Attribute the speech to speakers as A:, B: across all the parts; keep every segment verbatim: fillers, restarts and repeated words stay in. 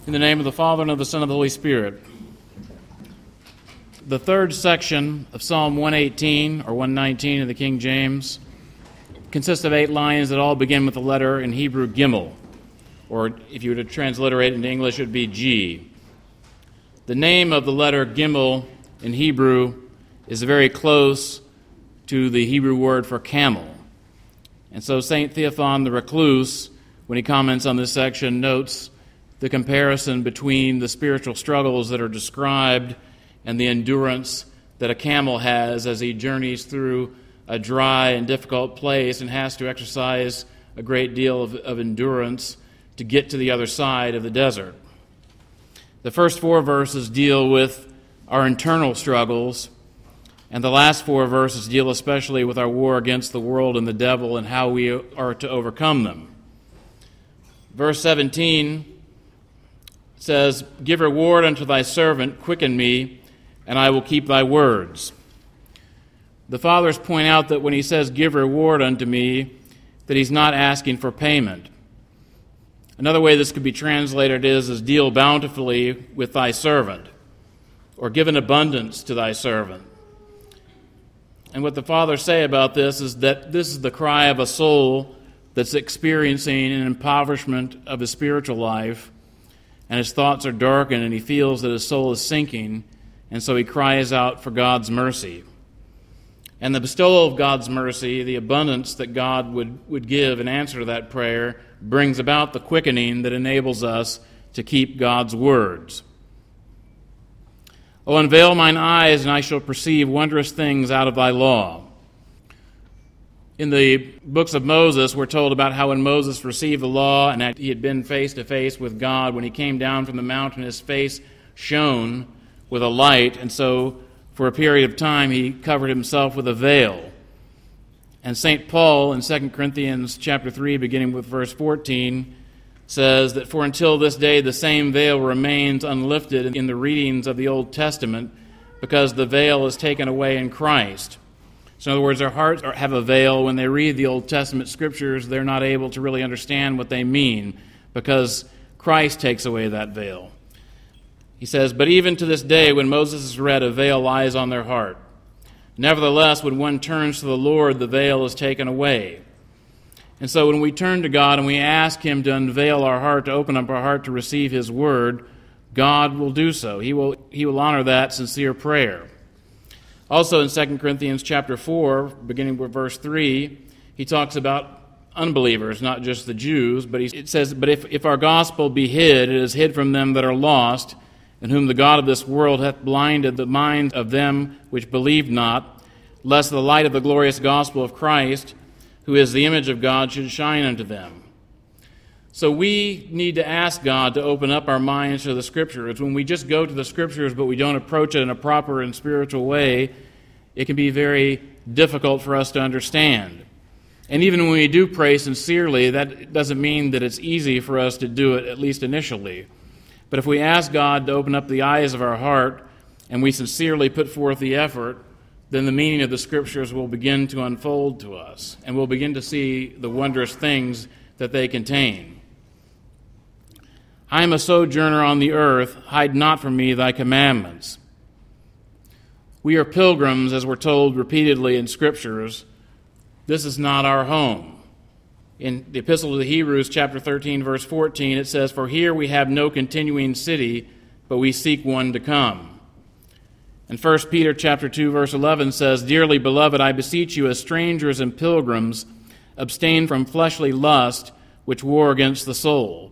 A: In the name of the Father, and of the Son, and of the Holy Spirit. The third section of Psalm one eighteen, or one nineteen in the King James, consists of eight lines that all begin with the letter in Hebrew Gimel, or if you were to transliterate it into English, it would be G. The name of the letter Gimel in Hebrew is very close to the Hebrew word for camel. And so Saint Theophan the Recluse, when he comments on this section, notes the comparison between the spiritual struggles that are described and the endurance that a camel has as he journeys through a dry and difficult place and has to exercise a great deal of, of endurance to get to the other side of the desert. The first four verses deal with our internal struggles, and the last four verses deal especially with our war against the world and the devil and how we are to overcome them. Verse seventeen says, "Give reward unto thy servant, quicken me, and I will keep thy words." The fathers point out that when he says, "Give reward unto me," that he's not asking for payment. Another way this could be translated is, is "deal bountifully with thy servant," or "give an abundance to thy servant." And what the fathers say about this is that this is the cry of a soul that's experiencing an impoverishment of his spiritual life, and his thoughts are darkened, and he feels that his soul is sinking, and so he cries out for God's mercy. And the bestowal of God's mercy, the abundance that God would, would give in answer to that prayer, brings about the quickening that enables us to keep God's words. "O unveil mine eyes, and I shall perceive wondrous things out of thy law." In the books of Moses, we're told about how when Moses received the law and that he had been face to face with God, when he came down from the mountain, his face shone with a light, and so for a period of time he covered himself with a veil. And Saint Paul in Second Corinthians chapter three, beginning with verse fourteen, says that for until this day the same veil remains unlifted in the readings of the Old Testament, because the veil is taken away in Christ. So in other words, our hearts have a veil. When they read the Old Testament scriptures, they're not able to really understand what they mean because Christ takes away that veil. He says, "But even to this day, when Moses is read, a veil lies on their heart. Nevertheless, when one turns to the Lord, the veil is taken away." And so when we turn to God and we ask Him to unveil our heart, to open up our heart to receive His word, God will do so. He will, He will honor that sincere prayer. Also in Second Corinthians chapter four, beginning with verse three, he talks about unbelievers, not just the Jews, but he, it says, "But if, if our gospel be hid, it is hid from them that are lost, in whom the God of this world hath blinded the minds of them which believe not, lest the light of the glorious gospel of Christ, who is the image of God, should shine unto them." So we need to ask God to open up our minds to the Scriptures. When we just go to the Scriptures but we don't approach it in a proper and spiritual way, it can be very difficult for us to understand. And even when we do pray sincerely, that doesn't mean that it's easy for us to do it, at least initially. But if we ask God to open up the eyes of our heart and we sincerely put forth the effort, then the meaning of the Scriptures will begin to unfold to us, and we'll begin to see the wondrous things that they contain. "I am a sojourner on the earth, hide not from me thy commandments." We are pilgrims, as we're told repeatedly in Scriptures. This is not our home. In the Epistle to the Hebrews, chapter thirteen, verse fourteen, it says, "For here we have no continuing city, but we seek one to come." And First Peter chapter two, verse eleven says, "Dearly beloved, I beseech you as strangers and pilgrims, abstain from fleshly lust, which war against the soul."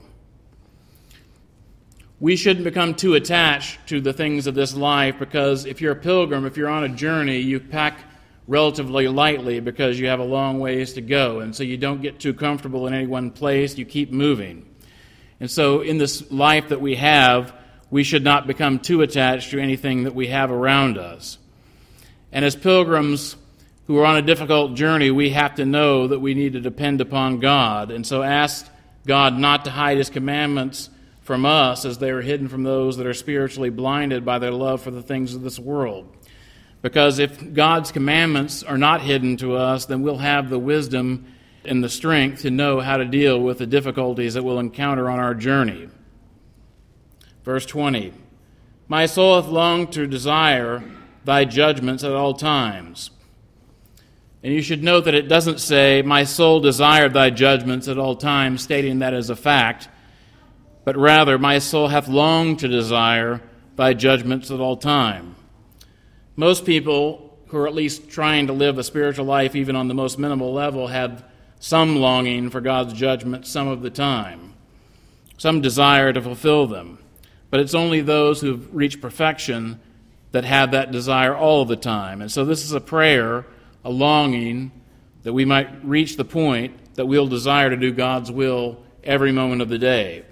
A: We shouldn't become too attached to the things of this life, because if you're a pilgrim, if you're on a journey, you pack relatively lightly because you have a long ways to go, and so you don't get too comfortable in any one place, you keep moving. And so in this life that we have, we should not become too attached to anything that we have around us. And as pilgrims who are on a difficult journey, we have to know that we need to depend upon God, and so ask God not to hide His commandments from us as they are hidden from those that are spiritually blinded by their love for the things of this world. Because if God's commandments are not hidden to us, then we'll have the wisdom and the strength to know how to deal with the difficulties that we'll encounter on our journey. Verse twenty, my soul hath longed to desire thy judgments at all times. And you should note that it doesn't say, my soul desired thy judgments at all times, stating that as a fact, but rather, my soul hath longed to desire thy judgments at all time. Most people who are at least trying to live a spiritual life, even on the most minimal level, have some longing for God's judgment some of the time, some desire to fulfill them. But it's only those who've reached perfection that have that desire all the time. And so this is a prayer, a longing, that we might reach the point that we'll desire to do God's will every moment of the day.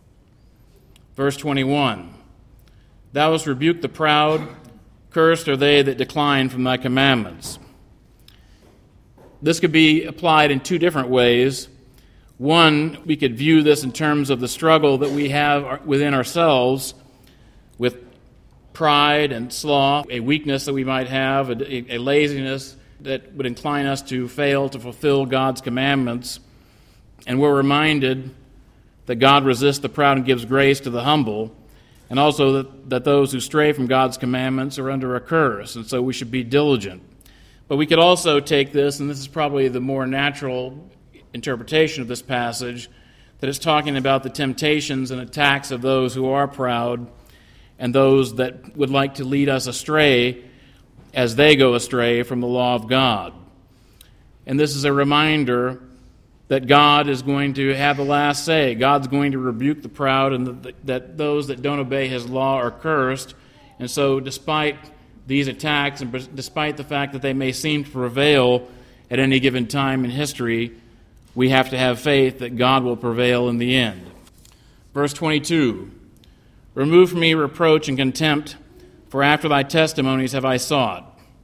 A: Verse twenty-one, thou hast rebuked the proud, cursed are they that decline from thy commandments. This could be applied in two different ways. One, we could view this in terms of the struggle that we have within ourselves with pride and sloth, a weakness that we might have, a, a laziness that would incline us to fail to fulfill God's commandments. And we're reminded that God resists the proud and gives grace to the humble, and also that, that those who stray from God's commandments are under a curse, and so we should be diligent. But we could also take this, and this is probably the more natural interpretation of this passage, that it's talking about the temptations and attacks of those who are proud and those that would like to lead us astray as they go astray from the law of God. And this is a reminder that God is going to have the last say. God's going to rebuke the proud, and that, that those that don't obey his law are cursed. And so despite these attacks, and despite the fact that they may seem to prevail at any given time in history, we have to have faith that God will prevail in the end. Verse twenty-two, remove from me reproach and contempt, for after thy testimonies have I sought.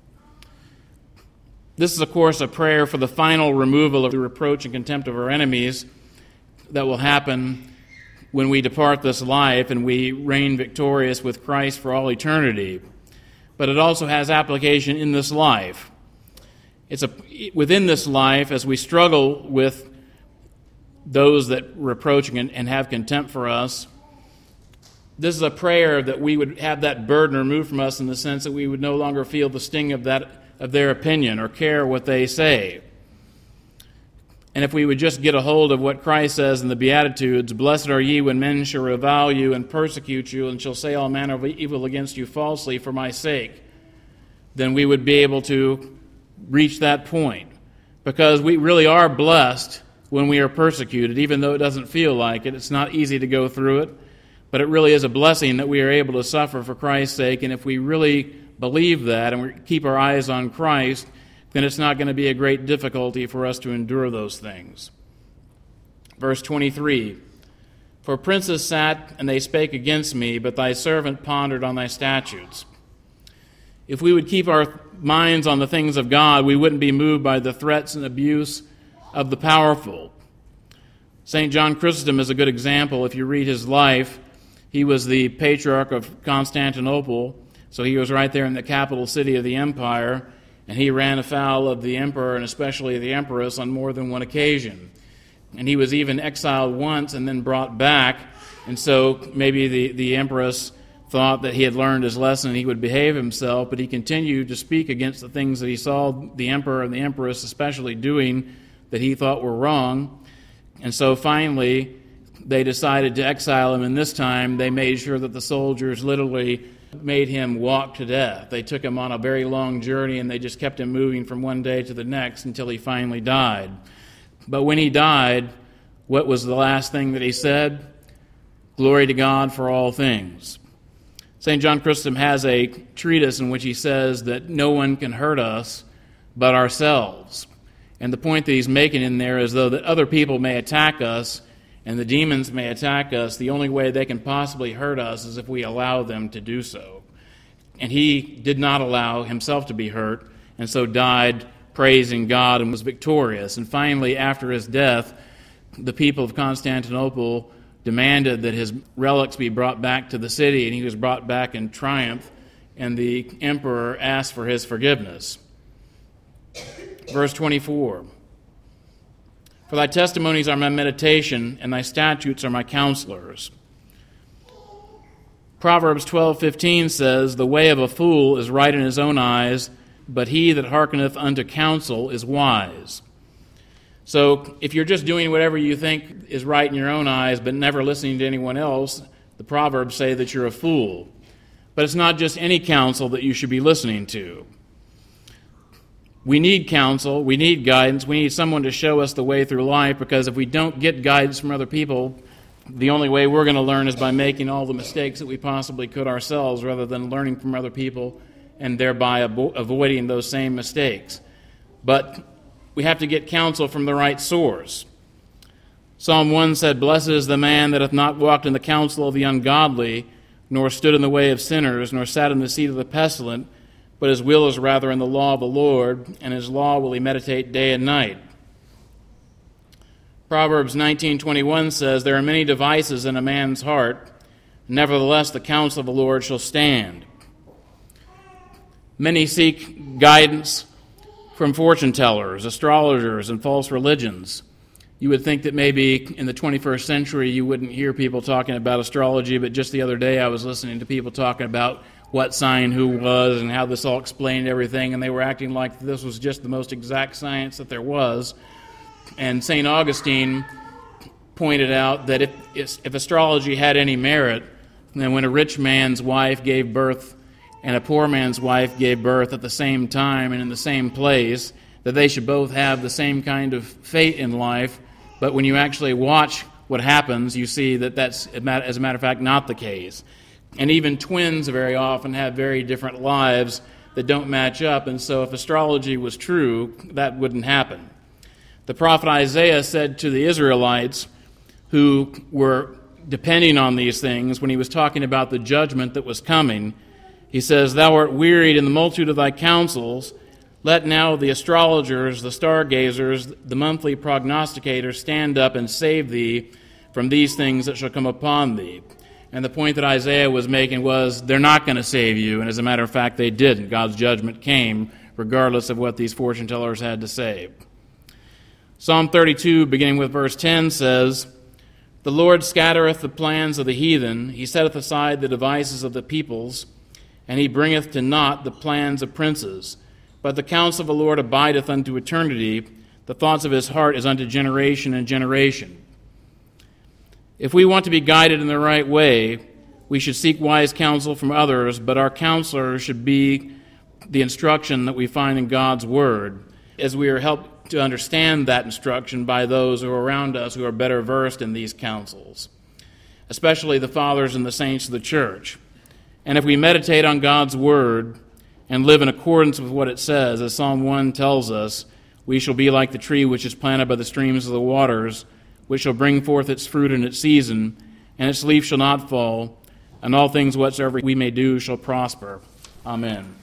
A: This is, of course, a prayer for the final removal of the reproach and contempt of our enemies that will happen when we depart this life and we reign victorious with Christ for all eternity. But it also has application in this life. It's a, within this life, as we struggle with those that reproach and, and have contempt for us, this is a prayer that we would have that burden removed from us in the sense that we would no longer feel the sting of that of their opinion or care what they say. And if we would just get a hold of what Christ says in the Beatitudes, blessed are ye when men shall revile you and persecute you and shall say all manner of evil against you falsely for my sake, then we would be able to reach that point. Because we really are blessed when we are persecuted, even though it doesn't feel like it. It's not easy to go through it, but it really is a blessing that we are able to suffer for Christ's sake. And if we really believe that and we keep our eyes on Christ, then it's not going to be a great difficulty for us to endure those things. Verse twenty-three, for princes sat and they spake against me, but thy servant pondered on thy statutes. If we would keep our minds on the things of God, we wouldn't be moved by the threats and abuse of the powerful. Saint John Chrysostom is a good example. If you read his life, he was the patriarch of Constantinople, so he was right there in the capital city of the empire, and he ran afoul of the emperor and especially the empress on more than one occasion. And he was even exiled once and then brought back, and so maybe the, the empress thought that he had learned his lesson and he would behave himself, but he continued to speak against the things that he saw the emperor and the empress especially doing that he thought were wrong. And so finally they decided to exile him, and this time they made sure that the soldiers literally made him walk to death. They took him on a very long journey, and they just kept him moving from one day to the next until he finally died. But when he died, what was the last thing that he said? Glory to God for all things. Saint John Chrysostom has a treatise in which he says that no one can hurt us but ourselves. And the point that he's making in there is, though that other people may attack us and the demons may attack us, the only way they can possibly hurt us is if we allow them to do so. And he did not allow himself to be hurt, and so died praising God and was victorious. And finally, after his death, the people of Constantinople demanded that his relics be brought back to the city, and he was brought back in triumph, and the emperor asked for his forgiveness. Verse twenty-four, for thy testimonies are my meditation, and thy statutes are my counselors. Proverbs twelve fifteen says, "The way of a fool is right in his own eyes, but he that hearkeneth unto counsel is wise." So if you're just doing whatever you think is right in your own eyes, but never listening to anyone else, the Proverbs say that you're a fool. But it's not just any counsel that you should be listening to. We need counsel, we need guidance, we need someone to show us the way through life, because if we don't get guidance from other people, the only way we're going to learn is by making all the mistakes that we possibly could ourselves, rather than learning from other people and thereby avo- avoiding those same mistakes. But we have to get counsel from the right source. Psalm one said, "Blessed is the man that hath not walked in the counsel of the ungodly, nor stood in the way of sinners, nor sat in the seat of the pestilent, but his will is rather in the law of the Lord, and his law will he meditate day and night." Proverbs nineteen twenty-one says, "There are many devices in a man's heart, nevertheless the counsel of the Lord shall stand." Many seek guidance from fortune tellers, astrologers, and false religions. You would think that maybe in the twenty-first century you wouldn't hear people talking about astrology, but just the other day I was listening to people talking about what sign who was and how this all explained everything, and they were acting like this was just the most exact science that there was. And Saint Augustine pointed out that if, if astrology had any merit, then when a rich man's wife gave birth and a poor man's wife gave birth at the same time and in the same place, that they should both have the same kind of fate in life. But when you actually watch what happens, you see that that's, as a matter of fact, not the case. And even twins very often have very different lives that don't match up. And so if astrology was true, that wouldn't happen. The prophet Isaiah said to the Israelites who were depending on these things, when he was talking about the judgment that was coming, he says, "Thou art wearied in the multitude of thy counsels. Let now the astrologers, the stargazers, the monthly prognosticators stand up and save thee from these things that shall come upon thee." And the point that Isaiah was making was, they're not going to save you. And as a matter of fact, they didn't. God's judgment came regardless of what these fortune tellers had to say. Psalm thirty-two, beginning with verse ten, says, "The Lord scattereth the plans of the heathen. He setteth aside the devices of the peoples, and he bringeth to naught the plans of princes. But the counsel of the Lord abideth unto eternity. The thoughts of his heart is unto generation and generation." If we want to be guided in the right way, we should seek wise counsel from others, but our counselor should be the instruction that we find in God's Word, as we are helped to understand that instruction by those who are around us who are better versed in these counsels, especially the fathers and the saints of the church. And if we meditate on God's Word and live in accordance with what it says, as Psalm one tells us, we shall be like the tree which is planted by the streams of the waters, which shall bring forth its fruit in its season, and its leaf shall not fall, and all things whatsoever we may do shall prosper. Amen.